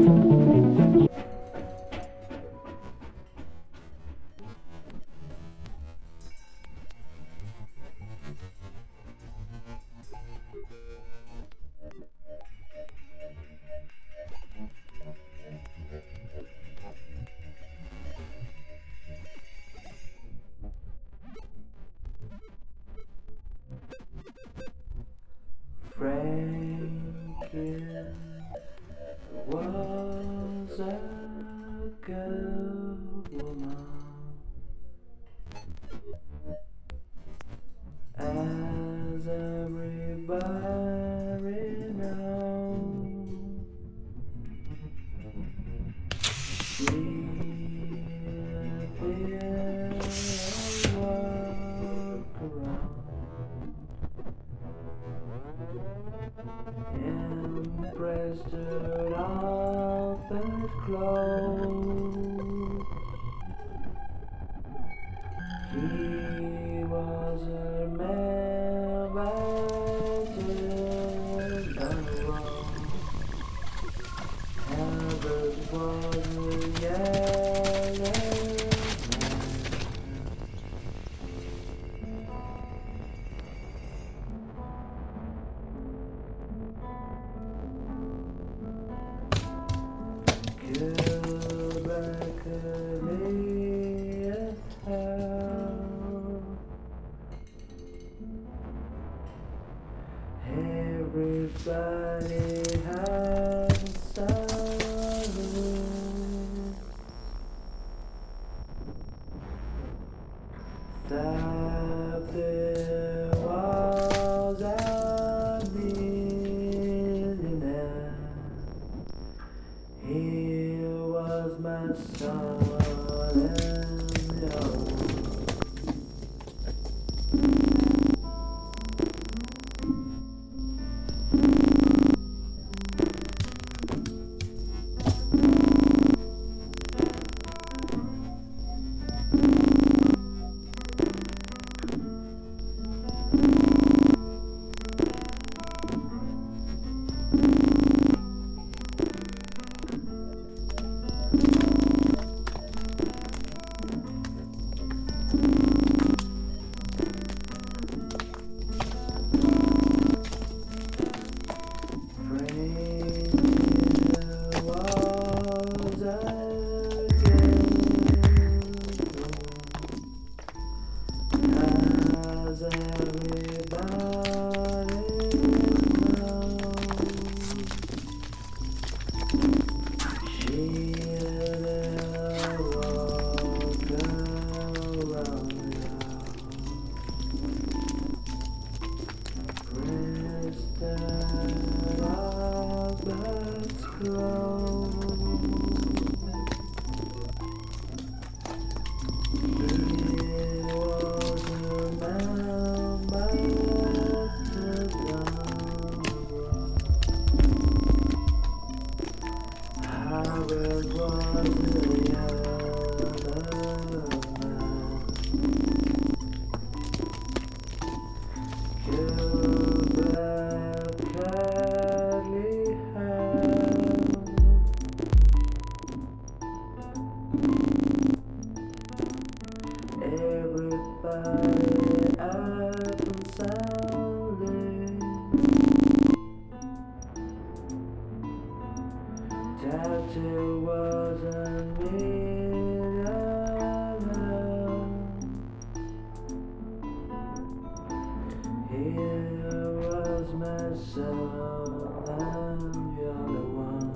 Franklin was a good woman, as everybody knows. She did walk around impressed her all but clothes. He was her man, but just not wrong. Albert was her yellow man. Everybody has silence. That there was a millionaire. He was my son and yours. Everybody up and sounding. Tattoo wasn't millionaire. Here was my son and you're the one.